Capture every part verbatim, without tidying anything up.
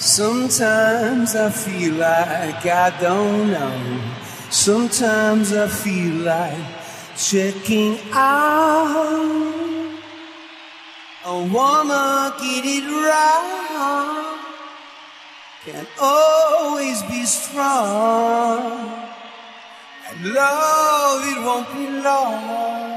Sometimes I feel like I don't know. Sometimes I feel like checking out. I wanna get it right. Can't always be strong. And love, it won't be long.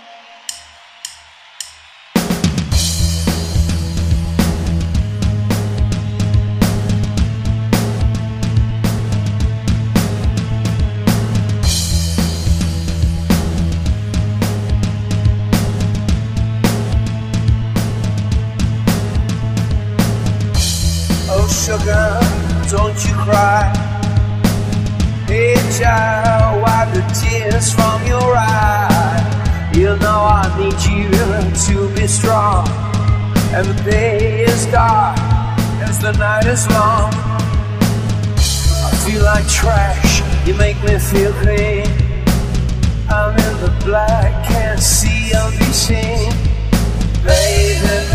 Oh sugar, don't you cry. Hey child, wipe the tears from your eyes. You know I need you to be strong. And the day is dark as the night is long. I feel like trash, you make me feel clean. I'm in the black, can't see or be seen. Baby,